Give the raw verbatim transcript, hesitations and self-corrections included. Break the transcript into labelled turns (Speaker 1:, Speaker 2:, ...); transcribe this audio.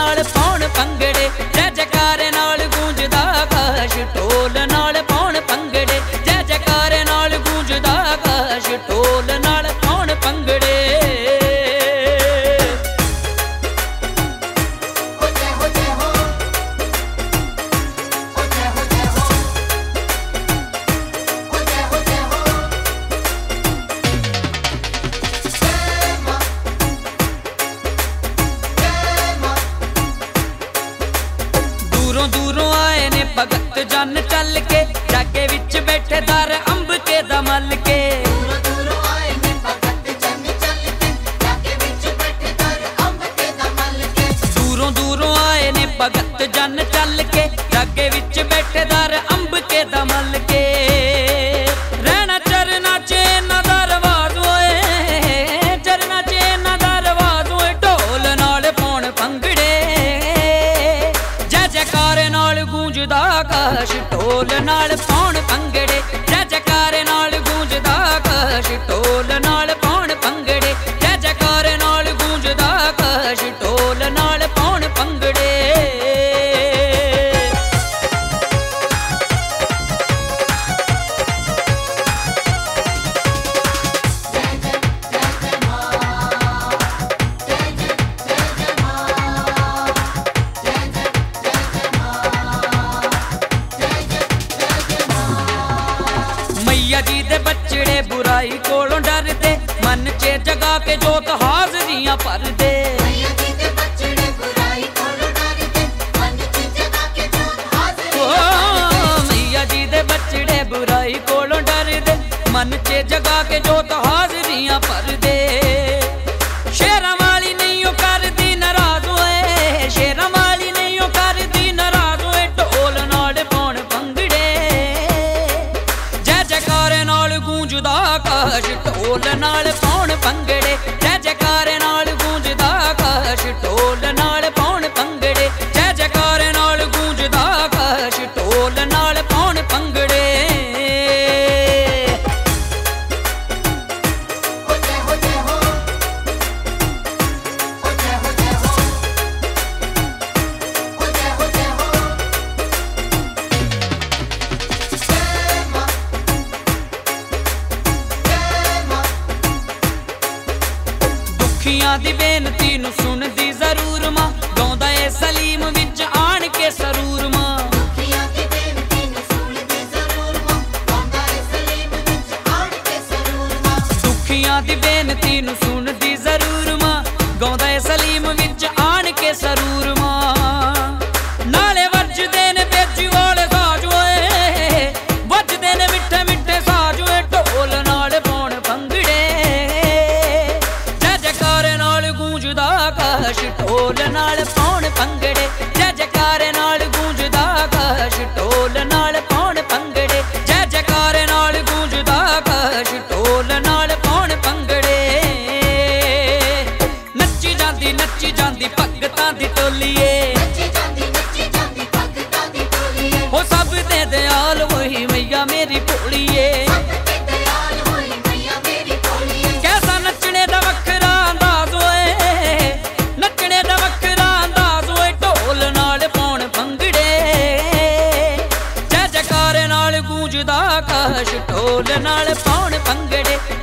Speaker 1: नाल पाउण भंगड़े, जय जयकारे नाल गूंजदा आकाश, ढोल नाल पाउण भंगड़े, जय जयकारे नाल गूंजदा आकाश, ढोल नाल पाउण भंगड़े। दूरों दूरों आए ने भगत जन चल के, जागे विच बैठे दर अंब के दमल के। दूरों दूरों आए ने भगत जन चल के, जागे विच बैठे दर अंब के दमल के। दूरों दूरों आए ने भगत जन चल के, जागे विच बैठे दर अंब के दमल के। रहना चरना चे ना दरवाज होए, चरना चे ना दरवाज होए, ढोल नाल पाउण भंगड़े, गूंजदा आकाश, ढोल नाल पाउण भंगड़े, जय जयकारे नाल गूंजदा आकाश, ढोल नाल पाउण भंगड़े, जय जयकारे नाल गूंजदा आकाश, ढोल नाल पाउण भंगड़े। मैया जी दे बचड़े बुराई कोलों डरदे, मन च जगा के जोत हाजरियां भरदे। मैया जी दे बचड़े बुराई कोलों डरदे, मन च जगा के जोत हाजरियां भरदे। मैया जी दे बचड़े बुराई कोलों डरदे, मन च जगा के जोत हाजरियां भरदे। शेरां वाली नहीं ओ करदी नाराज होए, शेरां वाली नहीं ओ करदी नाराज होए, ढोल नाल पाउण भंगड़े, जय जयकारे नाल गूंजदा आकाश, ढोल नाल पाउण भंगड़े, जय जयकारे नाल गूंजदा आकाश, ढोल नाल पाउण भंगड़े, जय जयकारे नाल गूंजदा आकाश, ढोल नाल पाउण भंगड़े। दुखियां दी बेनती नूं सुनदी जरूर मां, गाउंदा ए सलीम विच आण के सरूर मां। दुखियां दी बेनती नूं सुनदी जरूर मां, गाउंदा ए सलीम विच आण के सरूर मां। दुखियां दी बेनती नूं सुनदी जरूर मां, गाउंदा ए सलीम विच आण के सरूर मां। नाले वजदे ने बेजी वाले साज होए, वजदे ने मिठे मिठे साज होए, ढोल नाल पाउण भंगड़े, गूंजदा आकाश, ढोल नाल पाउण भंगड़े, जय जयकारे नाल गूंजदा आकाश, ढोल नाल पाउण भंगड़े, जय जयकारे नाल गूंजदा आकाश, ढोल नाल पाउण भंगड़े। नच्ची जांदी नच्ची जांदी भगतां दी टोलीए, नच्ची जांदी नच्ची जांदी भगतां दी टोलीए, हो सब दे दयाल होई मैया मेरी भोलीए, सब दे दयाल होई मैया मेरी भोलीए। कैसा नचने दा वखरा अंदाज होए, नचने दा वखरा अंदाज होए, ढोल नाल पाउण भंगड़े, जय जयकारे नाल गूंजदा आकाश, ढोल नाल पाउण भंगड़े,